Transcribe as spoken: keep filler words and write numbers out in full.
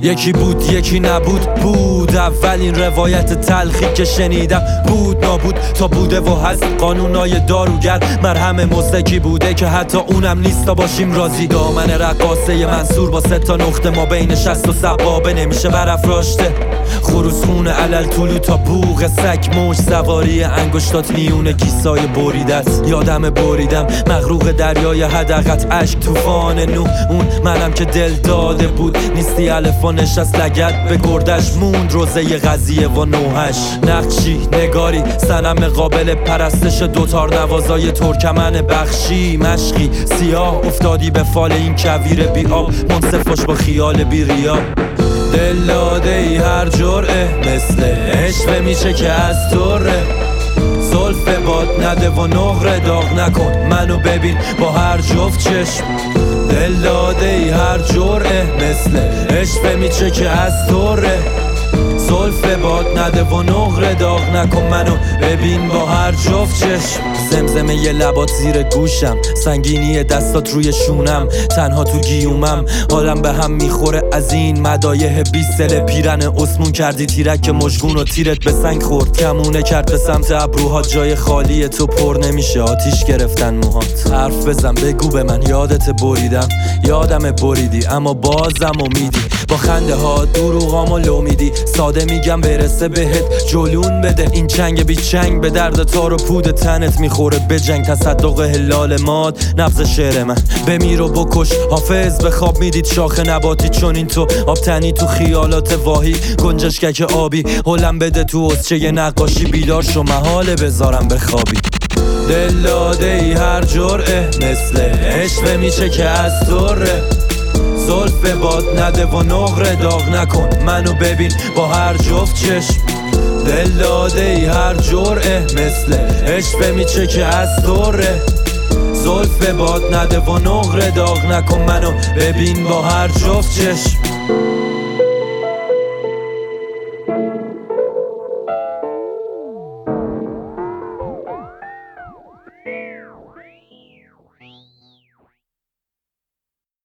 یکی بود یکی نبود بود، اولین روایت تلخی که شنیدم بود نابود تا بوده و هست. قانونای داروگر مرهم مزدکی بوده که حتی اونم نیست تا باشیم راضی. دامن رقاصه منصور با سه تا نقطه ما بین شست و سبابه نمیشه برافراشته. خروس خونه علل طولو تا بوق سگ، موج سواری انگشتات میونه کیسای بریده است. یادم بریدم مغروق دریای حدقت اشک طوفان نو، اون منم که دل داده بود نیستی الف و نشست لگد به گردش موند روزه قضیه و نوحش. نقشی نگاری سنم قابل پرستش دوتار نوازای ترکمن بخشی، مشقی سیاه افتادی به فال این کویر بی آب، منصفش با خیال بی ریا. دل داده ای هر جرعه مثل عشق میشه که از طره، زلف باد نده و نقره داغ نکن منو ببین با هر جفت چشم. دل داده ای هر جرعه مثل عشق میشه که از طره، زلف باد نده و نقره داغ نکن منو ببین با هر جفت چشم. زمزمه یه لبات زیر گوشم، سنگینی دستات روی شونم، تنها تو گیومم حالم به هم میخوره از این مدایح بیستل پیرن اسمون کردی تیرک مشگون و تیرت به سنگ خورد. کمونه کرد به سمت ابروها جای خالی تو پر نمیشه آتیش گرفتن موهات. حرف بزن بگو به من یادت بریدم، یادم بریدی اما بازم امیدی. با خنده ها دروغامو لو میدی، ساده میگم برسه بهت جلون بده. این چنگ بی چنگ به درد تار و پود تنت میخوره به جنگ. تصدق هلال ماد نبض شعر من بمیر و بکش حافظ به خواب میدید شاخ نباتی چون این تو آب تنی تو خیالات واهی. گنجشکک آبی هلم بده تو حسچه ی نقاشی، بیدار شو محاله بذارم بخوابی. دل داده ای هر جرعه مثل عشق میشه که از طره، زلف باد نده و نقره داغ نکن منو ببین با هر جفت چشم. دل داده ای هر جرعه مثل عشق میشه که از طره، زلف باد نده و نقره داغ نکن منو ببین با هر جفت چشم.